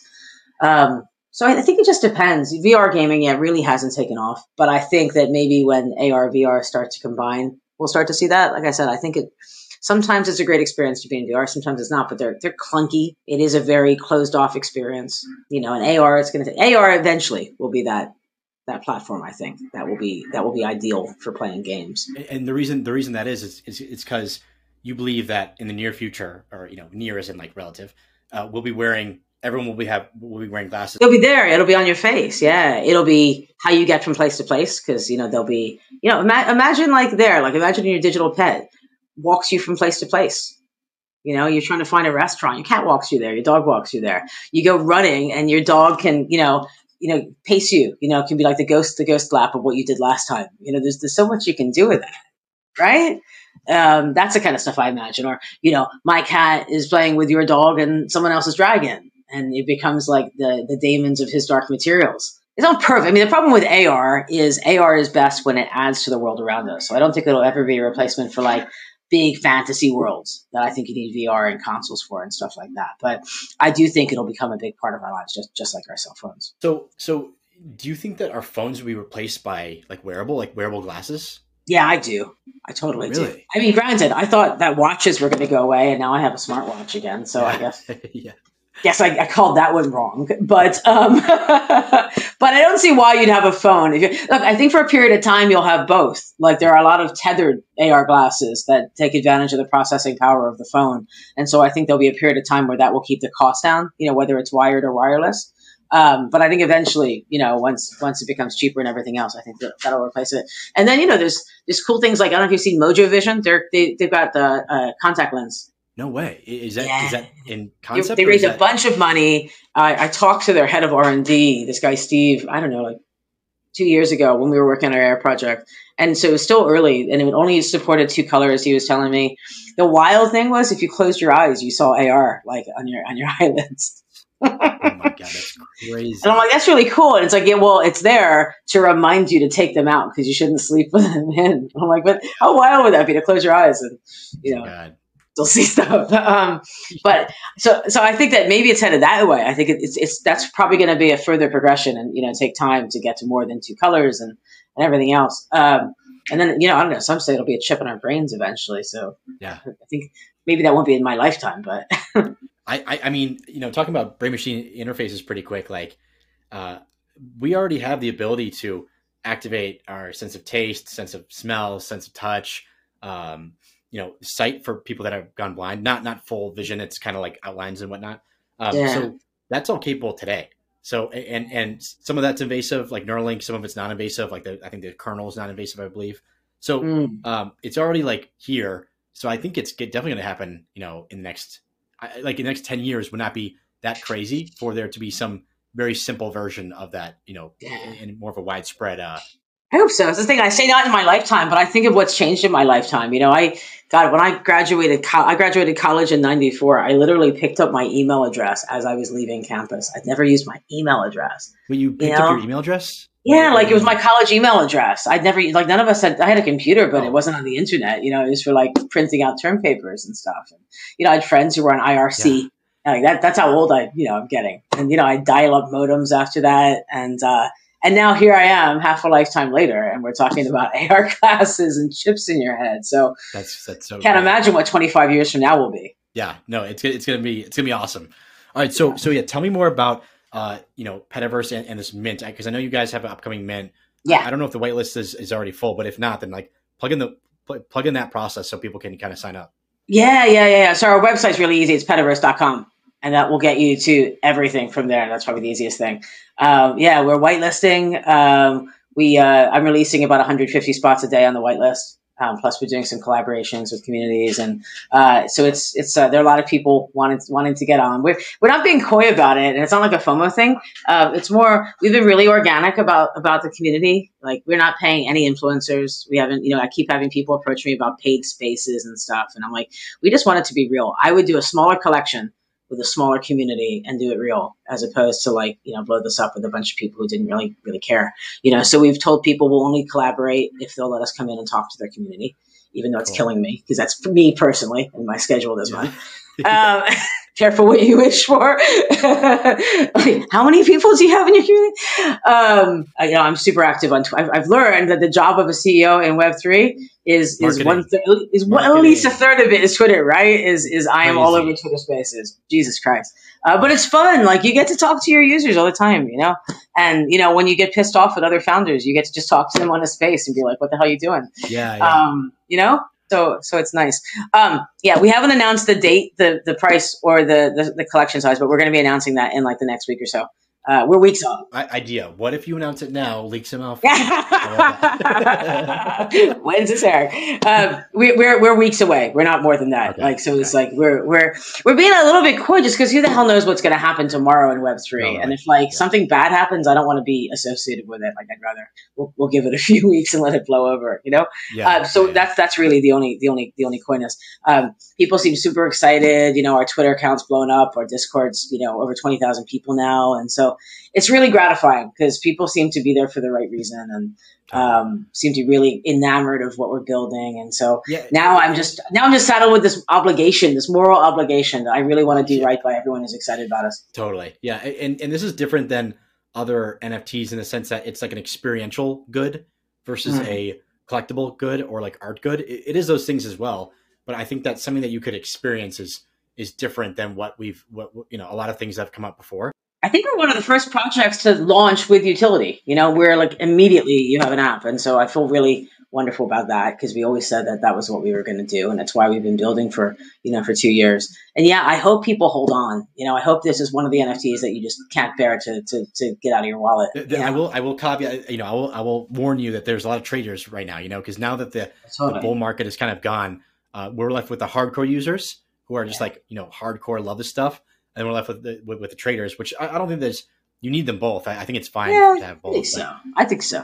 Um, so I, I think it just depends. V R gaming, yeah, really hasn't taken off, but I think that maybe when A R V R start to combine, we'll start to see that. Like I said, I think it sometimes it's a great experience to be in V R, sometimes it's not, but they're they're clunky. It is a very closed off experience, you know. And A R, it's going to A R eventually will be that that platform. I think that will be that will be ideal for playing games. And the reason the reason that is is, is it's because you believe that in the near future, or you know, near as in like relative, uh, we'll be wearing. Everyone will be have will be wearing glasses. It'll be there. It'll be on your face. Yeah, it'll be how you get from place to place, because you know they'll be. You know, ima- imagine like there, like imagine your digital pet walks you from place to place. You know, you're trying to find a restaurant. Your cat walks you there. Your dog walks you there. You go running, and your dog can, you know, you know, pace you. You know, it can be like the ghost, the ghost lap of what you did last time. You know, there's there's so much you can do with that. right? Um, that's the kind of stuff I imagine. Or, you know, my cat is playing with your dog and someone else's dragon, and it becomes like the, the daemons of his dark materials. It's not perfect. I mean, the problem with A R is A R is best when it adds to the world around us. So I don't think it'll ever be a replacement for like big fantasy worlds that I think you need V R and consoles for and stuff like that. But I do think it'll become a big part of our lives, just, just like our cell phones. So, so do you think that our phones will be replaced by like wearable, like wearable glasses? Yeah, I do. I totally Really? do. I mean, granted, I thought that watches were going to go away, and now I have a smartwatch again. So yeah. I guess, yeah. guess I, I called that one wrong. But um, but I don't see why you'd have a phone. If you look, I think for a period of time you'll have both. Like there are a lot of tethered A R glasses that take advantage of the processing power of the phone, and so I think there'll be a period of time where that will keep the cost down. You know, whether it's wired or wireless. Um, but I think eventually, you know, once once it becomes cheaper and everything else, I think that, that'll replace it. And then, you know, there's there's cool things like, I don't know if you've seen Mojo Vision. They're, they, they've got the uh, contact lens. No way. Is that Yeah. is that in concept? They, they raised a that... bunch of money. I, I talked to their head of R and D, this guy, Steve, I don't know, like two years ago when we were working on our Air project. And so it was still early, and it only supported two colors, he was telling me. The wild thing was if you closed your eyes, you saw A R like on your on your eyelids. Oh my god, that's crazy! And I'm like, that's really cool. And it's like, yeah, well, it's there to remind you to take them out because you shouldn't sleep with them in. And I'm like, but how wild would that be to close your eyes and you know god. still see stuff? Um, but so so I think that maybe it's headed that way. I think it's it's that's probably going to be a further progression, and you know, take time to get to more than two colors and and everything else. Um, and then you know, I don't know. Some say it'll be a chip in our brains eventually. So yeah, I think maybe that won't be in my lifetime, but. I, I mean, you know, talking about brain machine interfaces pretty quick, like uh, we already have the ability to activate our sense of taste, sense of smell, sense of touch, um, you know, sight for people that have gone blind, not, not full vision. It's kind of like outlines and whatnot. Um, yeah. So that's all capable today. So, and, and some of that's invasive, like Neuralink, some of it's non-invasive, like the, I think the kernel is non-invasive, I believe. So mm. um, it's already like here. So I think it's definitely going to happen, you know, in the next I, like in the next ten years would not be that crazy for there to be some very simple version of that, you know, yeah. in, in more of a widespread. Uh, I hope so. It's the thing I say not in my lifetime, but I think of what's changed in my lifetime. You know, I, God, when I graduated, co- I graduated college in ninety-four, I literally picked up my email address as I was leaving campus. I'd never used my email address. But you picked you know? up your email address? Yeah, like it was my college email address. I'd never, like none of us had, I had a computer, but oh. it wasn't on the internet, you know, it was for like printing out term papers and stuff. And, you know, I had friends who were on I R C. Yeah. Like that, that's how old I, you know, I'm getting. And, you know, I dial up modems after that. And, uh, and now here I am half a lifetime later, and we're talking about A R glasses and chips in your head. So that's, that's so can't cool. imagine what twenty-five years from now will be. Yeah, no, it's, it's going to be, it's going to be awesome. All right. So, yeah. so yeah, tell me more about, uh, you know, Petaverse and, and this Mint, because I know you guys have an upcoming Mint. Yeah. I, I don't know if the whitelist is, is already full, but if not, then like plug in the, pl- plug in that process so people can kind of sign up. Yeah, yeah, yeah. So our website's really easy. It's petaverse dot com. And that will get you to everything from there. That's probably the easiest thing. Um, yeah, we're whitelisting. Um, we, uh, I'm releasing about one hundred fifty spots a day on the whitelist. Um, plus, we're doing some collaborations with communities, and uh, so it's it's. Uh, there are a lot of people wanting wanting to get on. We're we're not being coy about it, and it's not like a FOMO thing. Uh, it's more we've been really organic about about the community. Like we're not paying any influencers. We haven't, you know. I keep having people approach me about paid spaces and stuff, and I'm like, we just want it to be real. I would do a smaller collection with a smaller community and do it real, as opposed to like, you know, blow this up with a bunch of people who didn't really, really care, you know? So we've told people we'll only collaborate if they'll let us come in and talk to their community, even though it's cool. killing me because that's for me personally and my schedule this yeah. month. Um, careful what you wish for. Like, how many people do you have in your community? Um, I, you know, I'm super active on Twitter. I've, I've learned that the job of a C E O in Web three is is one th- is one, at least a third of it is Twitter, right? Is is I am Crazy. all over Twitter Spaces. Jesus Christ! Uh, but it's fun. Like you get to talk to your users all the time, you know. And you know, when you get pissed off at other founders, you get to just talk to them on a space and be like, "What the hell are you doing?" Yeah. yeah. Um, you know. So, so it's nice. Um, yeah, we haven't announced the date, the the price, or the the, the collection size, but we're going to be announcing that in like the next week or so. Uh, we're weeks off. I, idea. What if you announce it now, leaks him off? When's this air? Uh, we, we're we're weeks away. We're not more than that. Okay, like so, okay. It's like we're we're we're being a little bit coy just because who the hell knows what's going to happen tomorrow in Web three? No, right. And if like yeah. something bad happens, I don't want to be associated with it. Like I'd rather we'll, we'll give it a few weeks and let it blow over. You know. Yeah. Uh, so yeah. that's that's really the only the only the only coyness. Um, people seem super excited. You know, our Twitter account's blown up. Our Discord's you know over twenty thousand people now, and so it's really gratifying because people seem to be there for the right reason and um, seem to be really enamored of what we're building. And so yeah, now yeah, I'm just now I'm just saddled with this obligation, this moral obligation that I really want to do yeah. right by everyone who's excited about us. Totally, yeah. And and this is different than other N F Ts in the sense that it's like an experiential good versus mm-hmm. a collectible good or like art good. It, it is those things as well, but I think that something that you could experience is is different than what we've what you know a lot of things that have come up before. I think we're one of the first projects to launch with utility. You know, we're like immediately you have an app. And so I feel really wonderful about that because we always said that that was what we were going to do. And that's why we've been building for, you know, for two years. And yeah, I hope people hold on. You know, I hope this is one of the N F Ts that you just can't bear to to, to get out of your wallet. You know? I will, I will caveat, you know, I will, I will warn you that there's a lot of traders right now, you know, because now that the, totally. the bull market is kind of gone, uh, we're left with the hardcore users who are just yeah. like, you know, hardcore love this stuff. And we're left with the, with, with the traders, which I, I don't think there's, you need them both. I, I think it's fine yeah, to have both. I think so. I think so.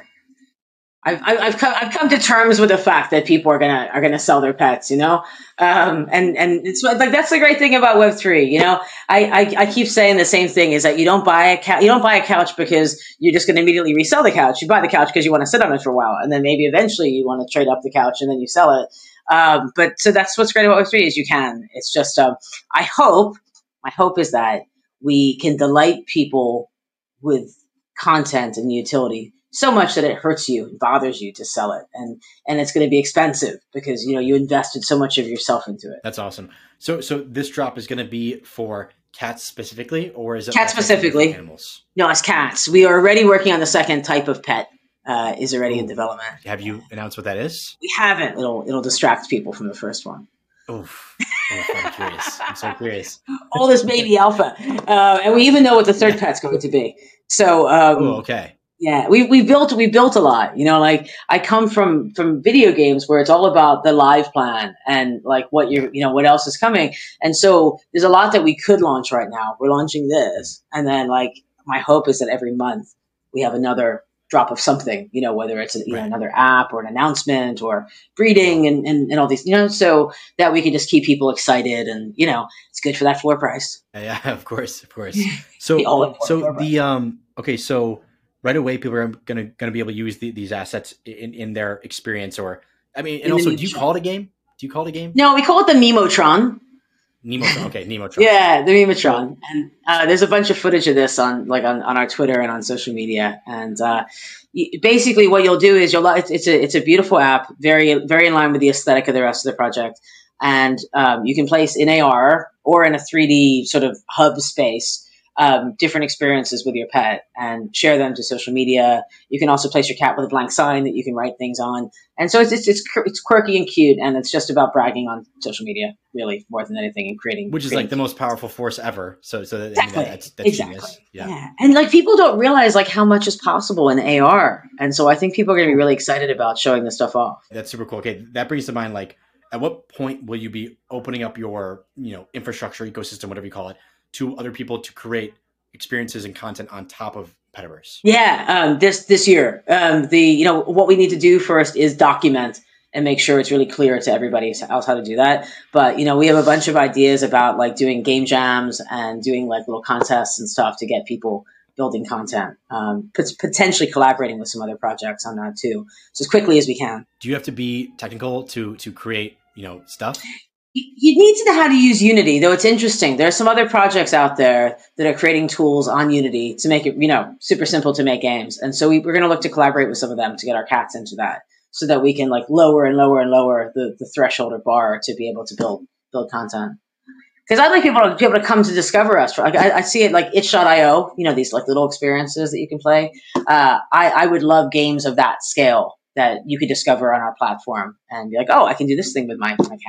I've, I've come, I've come to terms with the fact that people are gonna, are gonna sell their pets, you know? Um, and, and it's like, that's the great thing about Web three, you know? I, I, I keep saying the same thing is that you don't buy a couch, you don't buy a couch because you're just going to immediately resell the couch. You buy the couch because you want to sit on it for a while. And then maybe eventually you want to trade up the couch and then you sell it. Um, but so that's what's great about Web three is you can. It's just, um, I hope, my hope is that we can delight people with content and utility so much that it hurts you and bothers you to sell it. And, and it's going to be expensive because, you know, you invested so much of yourself into it. That's awesome. So, so this drop is going to be for cats specifically, or is it cats specifically? Animals? No, it's cats. We are already working on the second type of pet. Uh, is already Ooh. in development. Have you announced what that is? We haven't. It'll, it'll distract people from the first one. Oof. Oof, I'm curious. I'm so curious. All this baby alpha. Uh, and we even know what the third pet's going to be. So, um, Ooh, okay. Yeah, we we built we built a lot. You know, like I come from from video games where it's all about the live plan and like what you you know what else is coming. And so there's a lot that we could launch right now. We're launching this, and then like my hope is that every month we have another drop of something, you know, whether it's a, you right. know, another app or an announcement or breeding and, and, and all these, you know, so that we can just keep people excited and, you know, it's good for that floor price. Yeah, of course, of course. So, the so the, um, okay, so right away, people are going to, going to be able to use the, these assets in, in their experience or, I mean, and in also, do you call it a game? Do you call it a game? No, we call it the Nemotron. Nemotron, okay, Nemotron. Yeah, the Nemotron, and uh, there's a bunch of footage of this on like on, on our Twitter and on social media. And uh, basically, what you'll do is you'll it's, it's a it's a beautiful app, very very in line with the aesthetic of the rest of the project, and um, you can place in A R or in a three D sort of hub space um, different experiences with your pet and share them to social media. You can also place your cat with a blank sign that you can write things on. And so it's, it's, it's, it's quirky and cute. And it's just about bragging on social media, really, more than anything, and creating. Which is creating like the most powerful force ever. So, so that, exactly. I mean, that's, that's exactly. genius. Yeah. yeah. And like people don't realize like how much is possible in A R. And so I think people are going to be really excited about showing this stuff off. That's super cool. Okay. That brings to mind, like, at what point will you be opening up your, you know, infrastructure, ecosystem, whatever you call it, to other people to create experiences and content on top of Petaverse? Yeah, um, this this year, um, the you know what we need to do first is document and make sure it's really clear to everybody else how to do that. But you know, we have a bunch of ideas about like doing game jams and doing like little contests and stuff to get people building content. Um, potentially collaborating with some other projects on that too, so as quickly as we can. Do you have to be technical to to create you know stuff? You need to know how to use Unity, though it's interesting. There are some other projects out there that are creating tools on Unity to make it, you know, super simple to make games. And so we, we're going to look to collaborate with some of them to get our cats into that so that we can like lower and lower and lower the, the threshold or bar to be able to build build content. Because I'd like people to be able to come to discover us. Like I, I see it like itch dot i o, you know, these like little experiences that you can play. Uh, I, I would love games of that scale that you could discover on our platform and be like, oh, I can do this thing with my, my cat now.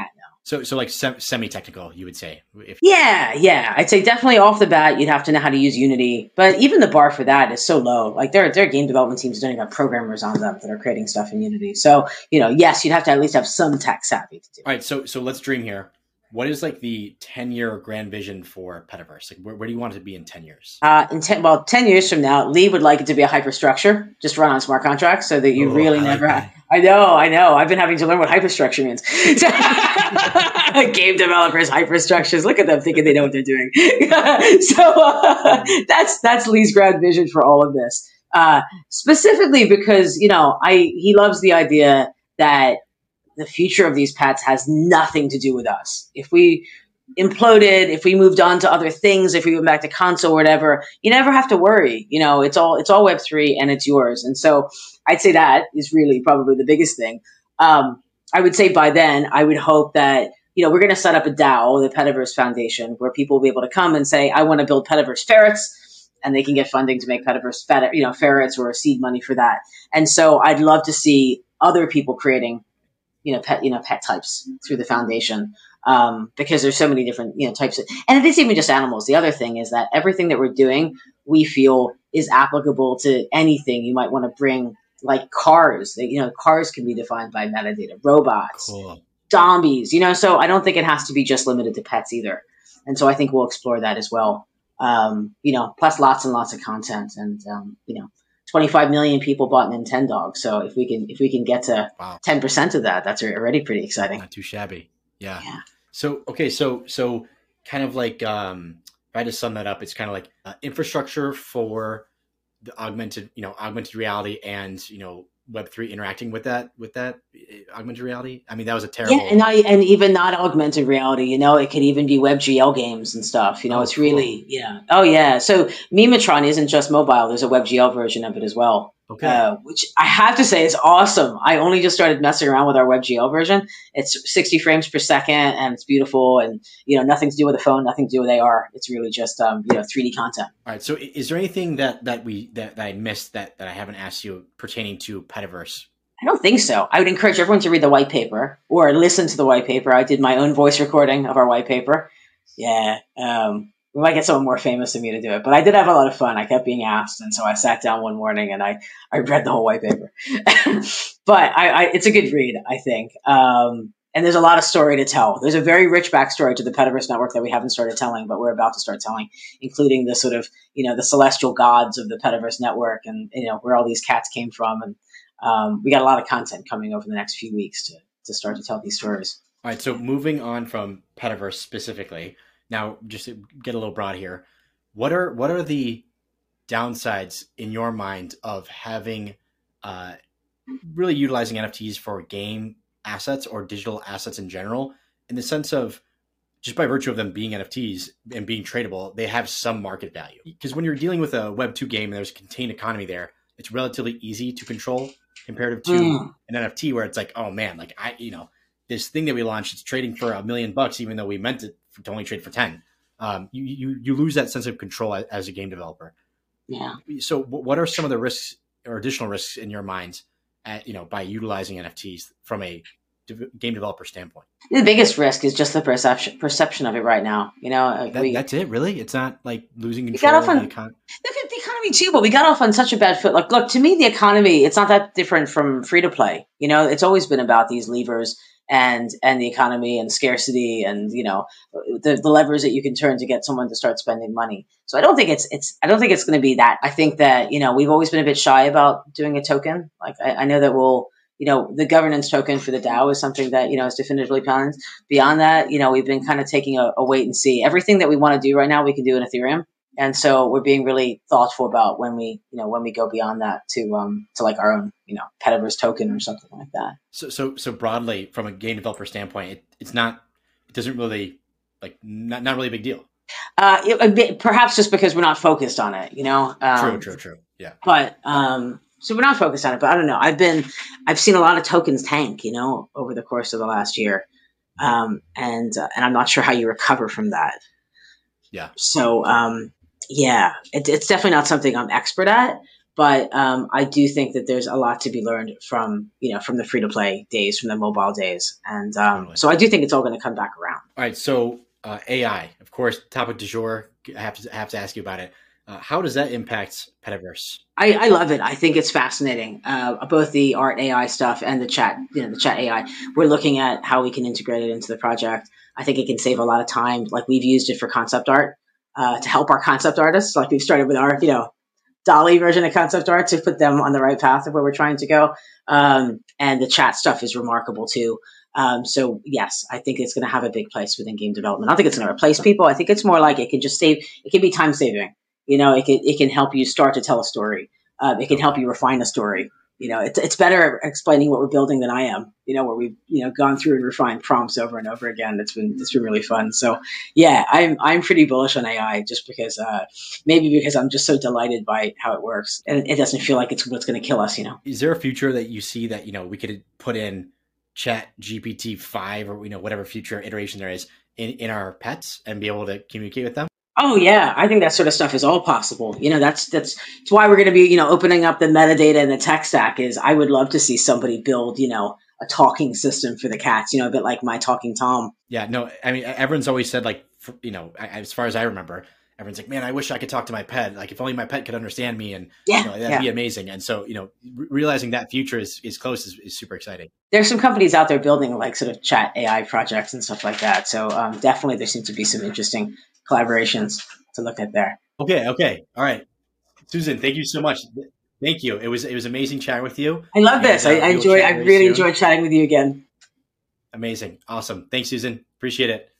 So, so like sem- semi-technical, you would say. If Yeah, yeah. I'd say definitely off the bat, you'd have to know how to use Unity. But even the bar for that is so low. Like their their game development teams don't even have programmers on them that are creating stuff in Unity. So, you know, yes, you'd have to at least have some tech savvy to do it. All right, so so let's dream here. What is like the ten-year grand vision for Petaverse? Like, where, where do you want it to be in ten years? Uh, in ten, well, ten years from now, Lee would like it to be a hyperstructure, just run on smart contracts, so that you Oh, really I like never. that. Have, I know, I know. I've been having to learn what hyperstructure means. Game developers, hyperstructures. Look at them thinking they know what they're doing. so uh, that's that's Lee's grand vision for all of this, uh, specifically because you know I he loves the idea that the future of these pets has nothing to do with us. If we imploded, if we moved on to other things, if we went back to console or whatever, you never have to worry. You know, it's all it's all Web three and it's yours. And so I'd say that is really probably the biggest thing. Um, I would say by then, I would hope that, you know, we're going to set up a DAO, the Petaverse Foundation, where people will be able to come and say, I want to build Petaverse ferrets, and they can get funding to make Petaverse, fet- you know, ferrets or seed money for that. And so I'd love to see other people creating, you know, pet, you know, pet types through the foundation. Um, because there's so many different, you know, types of, and it isn't even just animals. The other thing is that everything that we're doing, we feel is applicable to anything you might want to bring, like cars. You know, cars can be defined by metadata, robots, Cool. zombies, you know, so I don't think it has to be just limited to pets either. And so I think we'll explore that as well. Um, you know, plus lots and lots of content and, um, you know, twenty-five million people bought Nintendo. So if we can, if we can get to Wow. ten percent of that, that's already pretty exciting. Not too shabby. Yeah. Yeah. So, okay. So, so kind of like, um, if I had to sum that up, it's kind of like uh, infrastructure for the augmented, you know, augmented reality and, you know, Web three interacting with that, with that uh, augmented reality. I mean, that was a terrible. Yeah, and I, and even not augmented reality, you know, it could even be WebGL games and stuff. You know, Oh, it's cool. really, yeah. Oh, yeah. So Mimatron isn't just mobile. There's a WebGL version of it as well. Okay. Uh, which I have to say is awesome. I only just started messing around with our WebGL version. It's sixty frames per second and it's beautiful and, you know, nothing to do with the phone, nothing to do with A R. It's really just, um, you know, three D content. All right. So is there anything that, that we, that, that I missed that, that I haven't asked you pertaining to Petaverse? I don't think so. I would encourage everyone to read the white paper or listen to the white paper. I did my own voice recording of our white paper. Yeah. Um, we might get someone more famous than me to do it, but I did have a lot of fun. I kept being asked. And so I sat down one morning and I, I read the whole white paper, but I, I, it's a good read, I think. Um, and there's a lot of story to tell. There's a very rich backstory to the Petaverse network that we haven't started telling, but we're about to start telling, including the sort of, you know, the celestial gods of the Petaverse network and, you know, where all these cats came from. And, um, we got a lot of content coming over the next few weeks to, to start to tell these stories. All right. So moving on from Petaverse specifically, now just to get a little broad here, what are what are the downsides in your mind of having uh, really utilizing N F Ts for game assets or digital assets in general, in the sense of just by virtue of them being N F Ts and being tradable, they have some market value? Because when you're dealing with a Web two game and there's a contained economy there, it's relatively easy to control comparative to mm. an N F T where it's like, oh man, like I, you know, this thing that we launched, it's trading for a million bucks, even though we meant it to only trade for ten. Um, you, you, you lose that sense of control as, as a game developer. Yeah. So what are some of the risks or additional risks in your mind at, you know, by utilizing N F Ts from a de- game developer standpoint? The biggest risk is just the perception perception of it right now. You know, that, we, that's it. Really, it's not like losing control of the economy. Look at the economy too, but we got off on such a bad foot. Like, look, to me, the economy, it's not that different from free to play. You know, it's always been about these levers and and the economy and scarcity and, you know, the, the levers that you can turn to get someone to start spending money. So I don't think it's it's I don't think it's going to be that. I think that, you know, we've always been a bit shy about doing a token. Like I, I know that we'll, you know, the governance token for the DAO is something that, you know, is definitively planned. Beyond that, you know, we've been kind of taking a, a wait and see. Everything that we want to do right now, we can do in Ethereum. And so we're being really thoughtful about when we, you know, when we go beyond that to, um, to like our own, you know, Petaverse token or something like that. So, so, so broadly from a game developer standpoint, it, it's not, it doesn't really like, not, not really a big deal. Uh, it, a bit, perhaps just because we're not focused on it, you know? Um, true, true, true. Yeah. But, um, so we're not focused on it, but I don't know. I've been, I've seen a lot of tokens tank, you know, over the course of the last year. Um, and, uh, and I'm not sure how you recover from that. Yeah. So, um, yeah, it, it's definitely not something I'm expert at, But um, I do think that there's a lot to be learned from, you know, from the free to play days, from the mobile days. And um, Totally. so I do think it's all going to come back around. All right. So uh, A I, of course, topic du jour. I have to, I have to ask you about it. Uh, how does that impact Petaverse? I, I love it. I think it's fascinating. Uh, both the art A I stuff and the chat, you know, the chat A I. We're looking at how we can integrate it into the project. I think it can save a lot of time. Like we've used it for concept art uh, to help our concept artists. Like we've started with our, you know, Dolly version of concept art to put them on the right path of where we're trying to go. Um, and the chat stuff is remarkable too. Um, so yes, I think it's going to have a big place within game development. I don't think it's going to replace people. I think it's more like it can just save. It can be time saving. You know, it can it can help you start to tell a story. Uh, it can help you refine a story. You know, it's it's better explaining what we're building than I am. You know, where we've you know gone through and refined prompts over and over again. It's been it's been really fun. So yeah, I'm I'm pretty bullish on A I just because uh, maybe because I'm just so delighted by how it works and it doesn't feel like it's what's going to kill us. You know, is there a future that you see that you know we could put in Chat G P T five or you know whatever future iteration there is in in our pets and be able to communicate with them? Oh yeah, I think that sort of stuff is all possible. You know, that's that's that's why we're going to be, you know, opening up the metadata and the tech stack. Is I would love to see somebody build, you know, a talking system for the cats. You know, a bit like My Talking Tom. Yeah, no, I mean, everyone's always said like, you know, as far as I remember, everyone's like, man, I wish I could talk to my pet. Like, if only my pet could understand me, and yeah, you know, that'd yeah. be amazing. And so, you know, re- realizing that future is is close is, is super exciting. There's some companies out there building like sort of chat A I projects and stuff like that. So um, definitely, there seem to be some interesting collaborations to look at there. Okay. Okay. All right. Susan, thank you so much. Thank you. It was, it was amazing chatting with you. I love this. And, uh, I, I enjoy, I really soon. enjoyed chatting with you again. Amazing. Awesome. Thanks, Susan. Appreciate it.